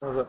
назад.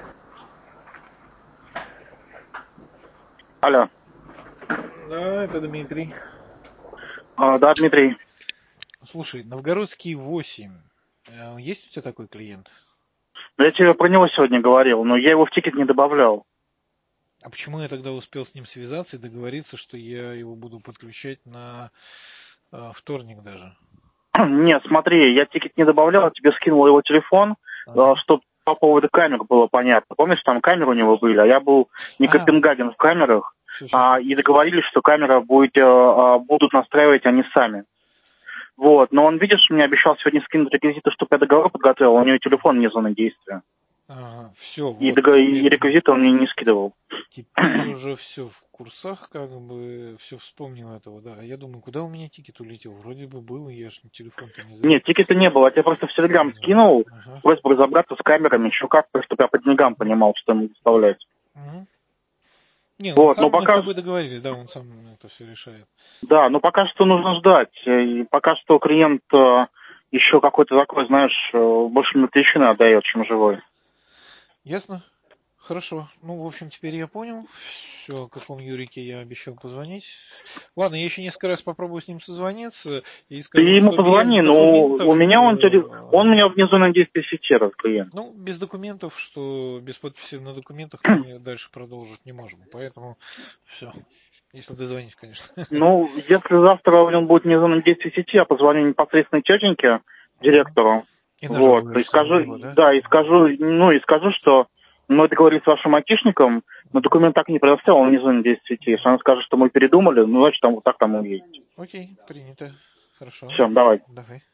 Алло. Да, это Дмитрий. Да, Дмитрий. Слушай, Новгородский 8. Есть у тебя такой клиент? Да я тебе про него сегодня говорил, но я его в тикет не добавлял. А почему я тогда успел с ним связаться и договориться, что я его буду подключать на вторник даже? Нет, смотри, я тикет не добавлял, я тебе скинул его телефон, чтобы по поводу камер было понятно. Помнишь, там камеры у него были, а я был не Копенгаген в камерах, и договорились, что камера будут настраивать они сами. Вот, но он, видишь, мне обещал сегодня скинуть реквизиты, чтобы я договор подготовил, у него телефон не зона действия. Все, И реквизиты он мне не скидывал. Теперь уже все в курсах, как бы все вспомнил этого, да. А я думаю, куда у меня тикет улетел? Вроде бы был, я ж телефон-то не забыл. Нет, тикета не было, я тебе просто в Телеграм скинул, просьбу разобраться с камерами, еще как-то, чтобы я по деньгам понимал, что ему доставлять. Не, вот, ну пока... мы с тобой договорились, да, он сам это все решает. Да, но пока что нужно ждать. И пока что клиент еще какой-то такой, знаешь, больше мертвечины отдает, чем живой. Ясно. Хорошо. Ну, в общем, теперь я понял. Все, о каком Юрике я обещал позвонить. Ладно, я еще несколько раз попробую с ним созвониться и скажу, Ты ему что без позвони, но документов... у меня он меня вне зоны действия сети, этот клиент. Ну, без документов, что без подписи на документах мы дальше продолжить не можем. Поэтому все. Если дозвонить, конечно. Ну, если завтра он будет вне зоны действия сети, я позвоню непосредственно тетеньке, директору. И Вот. И скажу, него, да? да, и скажу, что мы договорились с вашим айтишником, но документ так не предоставил, он вне зоны действия сети. Если она скажет, что мы передумали, ну, значит, там вот так там и есть. Окей, принято. Хорошо. Все, давай. Давай.